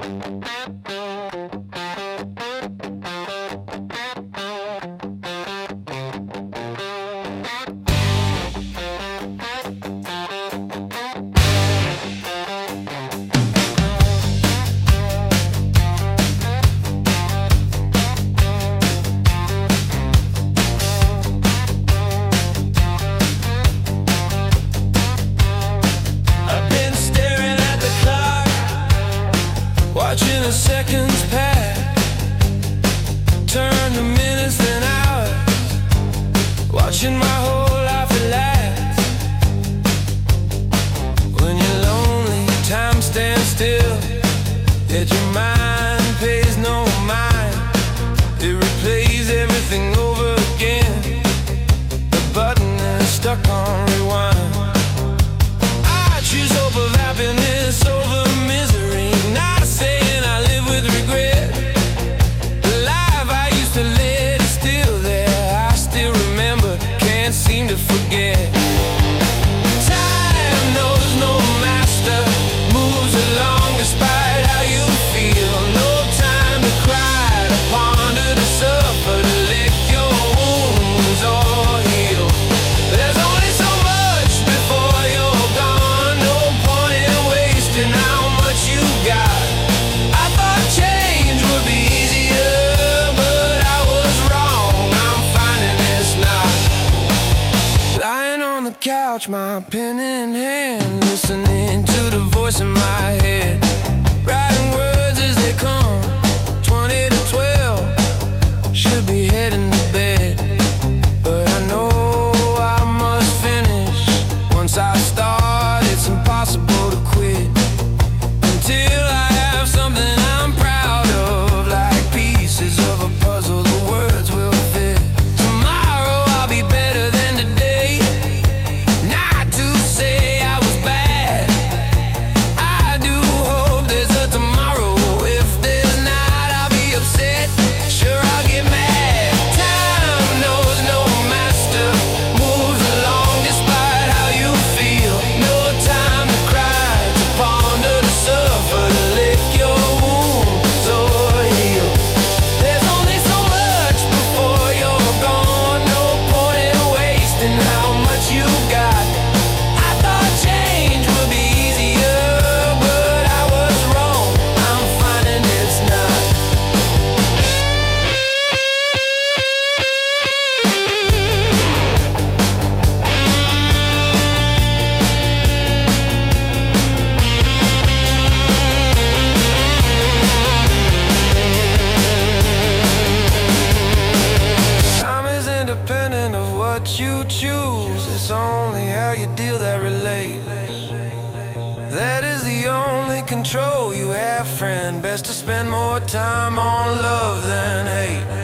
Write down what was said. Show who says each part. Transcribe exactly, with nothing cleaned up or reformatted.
Speaker 1: Watching the seconds pass, turn to minutes then hours, watching my whole life elapse. When you're lonely, time stands still, yet your mind pays no mind. It replays everything over again. The button is stuck on rewind. I choose hope of happiness over misery. Not saying I live with regret. The life I used to lead is still there. I still remember, can't seem to forget. Time knows no master, moves along despite how you feel. No time to cry, to ponder, to suffer, to lick your wounds or heal. There's only so much before you're gone. No point in wasting how much you got. I thought change would be easier, but I was wrong. I'm finding it's not. Lying on the couch, my pen in hand, listening to the voice in my head, writing words as they come. Twenty to twelve, should be heading to bed, but I know I must finish. Once I start, it's impossible to quit until I have something I'm proud of, like pieces of a puzzle the words will fit. Tomorrow I'll be better than today. Not to say I was bad, I do hope there's a tomorrow. If there's not, I'll be upset, sure I'll get mad. Time knows no master, moves along despite how you feel. No time to cry, to ponder, to suffer, to lick your wounds or heal. There's only so much before you're gone. No point in wasting how much you got. I thought change would be easier, but I was wrong. I'm finding it's not. Time is independent of what you choose. It's only how you deal that relate. That is the only control you have, friend. Best to spend more time on love than hate.